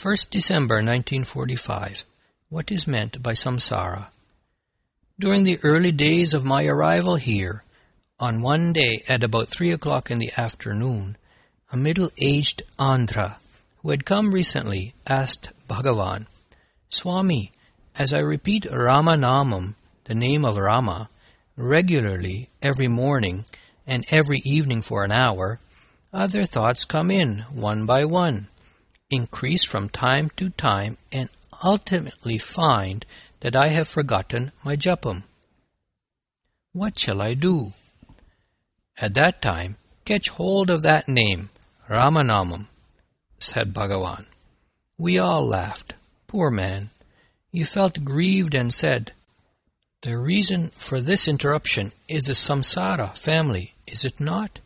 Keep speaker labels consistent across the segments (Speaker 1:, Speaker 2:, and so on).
Speaker 1: 1st December 1945. What is meant by samsara? During the early days of my arrival here, on one day at about 3 o'clock in the afternoon, a middle-aged Andhra, who had come recently, asked Bhagavan, "Swami, as I repeat Ramanamam, the name of Rama, regularly every morning and every evening for an hour, other thoughts come in one by one, increase from time to time, and ultimately find that I have forgotten my japam. What shall I do?" At that time, catch hold of that name, Ramanamam, said Bhagavan. We all laughed. Poor man. He felt grieved and said, "The reason for this interruption is the samsara family, is it not?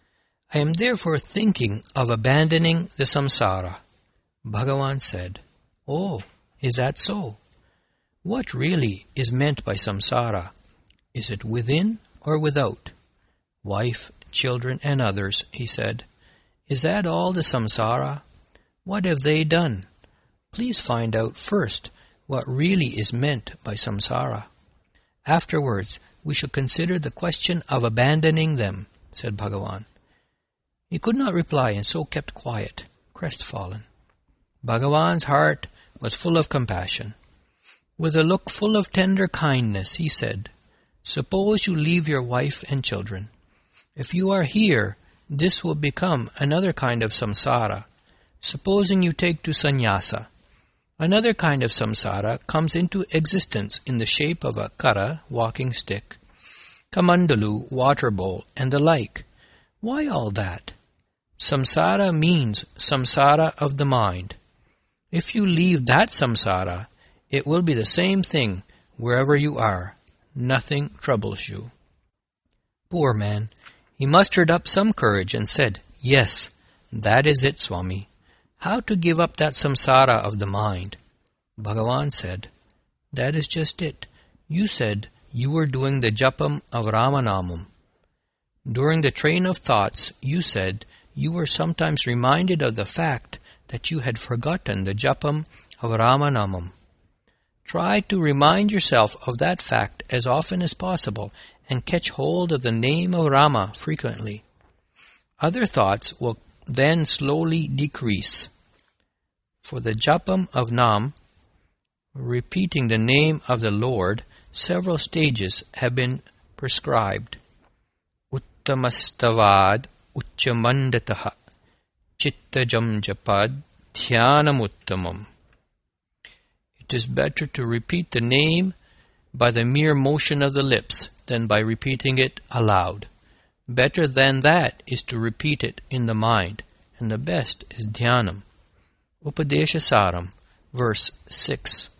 Speaker 1: I am therefore thinking of abandoning the samsara." Bhagavan said, "Oh, is that so? What really is meant by samsara? Is it within or without? Wife, children, and others," he said. "Is that all the samsara? What have they done? Please find out first what really is meant by samsara. Afterwards, we shall consider the question of abandoning them," said Bhagavan. He could not reply and so kept quiet, crestfallen. Bhagavan's heart was full of compassion. With a look full of tender kindness, he said, "Suppose you leave your wife and children. If you are here, this will become another kind of samsara. Supposing you take to sannyasa. Another kind of samsara comes into existence in the shape of a kara, walking stick, kamandalu, water bowl, and the like. Why all that? Samsara means samsara of the mind. If you leave that samsara, it will be the same thing wherever you are. Nothing troubles you." Poor man. He mustered up some courage and said, "Yes, that is it, Swami. How to give up that samsara of the mind?" Bhagavan said, "That is just it. You said you were doing the japam of Ramanamam. During the train of thoughts, you said you were sometimes reminded of the fact that you had forgotten the japam of Ramanamam. Try to remind yourself of that fact as often as possible and catch hold of the name of Rama frequently. Other thoughts will then slowly decrease. For the japam of Nam, repeating the name of the Lord, several stages have been prescribed. Uttamastavad uchamandataha chittajam japad dhyanamuttamam. It is better to repeat the name by the mere motion of the lips than by repeating it aloud. Better than that is to repeat it in the mind, and the best is dhyanam. Upadesha Saram, verse 6.